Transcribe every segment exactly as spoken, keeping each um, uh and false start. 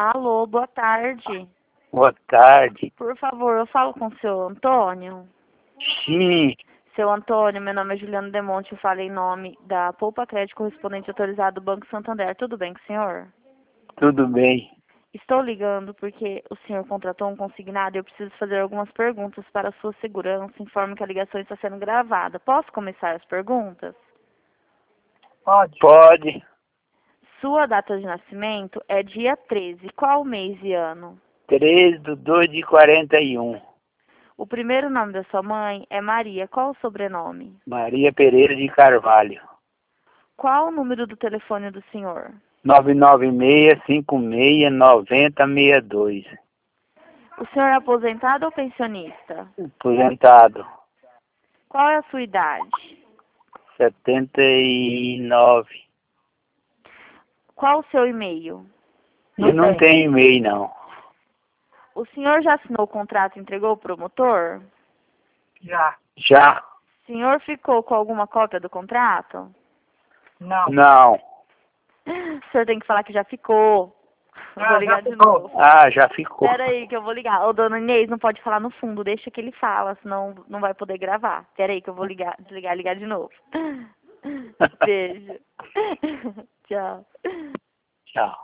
Alô, boa tarde. Boa tarde. Por favor, eu falo com o seu Antônio. Sim, Seu Antônio, meu nome é Juliano Demonte, eu falo em nome da Poupa Crédito Correspondente Autorizado do Banco Santander. Tudo bem com o senhor? tudo bem. Estou ligando porque o senhor contratou um consignado e eu preciso fazer algumas perguntas para a sua segurança. Informo que a ligação está sendo gravada. Posso começar as perguntas? Pode. Pode. Sua data de nascimento é dia treze. Qual mês e ano? três de dois de quarenta e um. O primeiro nome da sua mãe é Maria. Qual o sobrenome? Maria Pereira de Carvalho. Qual o número do telefone do senhor? nove nove seis, cinco seis, nove zero seis dois. O senhor é aposentado ou pensionista? Aposentado. Qual é a sua idade? setenta e nove. Qual o seu e-mail? Eu não tenho e-mail, não. O senhor já assinou o contrato e entregou o promotor? Já. Já? O senhor ficou com alguma cópia do contrato? Não. Não. O senhor tem que falar que já ficou. Eu vou Ah, ligar já de ficou. novo. Ah, já ficou. Espera aí que eu vou ligar. Ô, dona Inês, não pode falar no fundo. Deixa que ele fala, senão não vai poder gravar. Espera aí que eu vou ligar, desligar e ligar de novo. Beijo. Tchau. Tchau.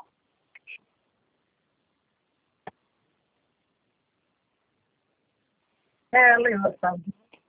É, Leila, sabe?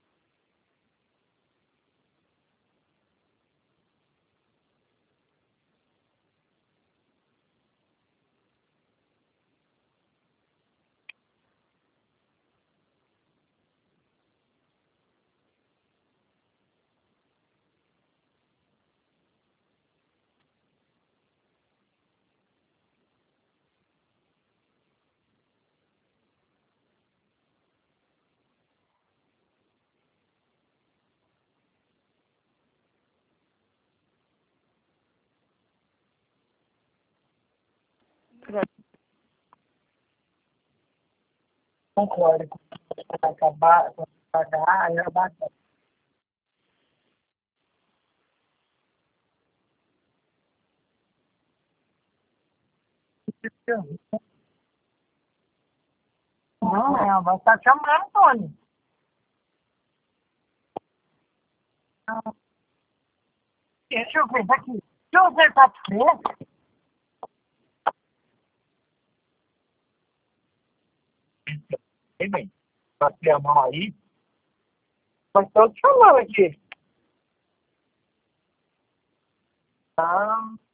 Concordo. Quando acabar, quando pagar, aí eu bato. Não, é, vai estar chamando, Antônio. Não. Deixa eu ver daqui. Deixa eu ver pra você. Ei, bem, passei a mão aí. Mas estou te chamando aqui. Ah.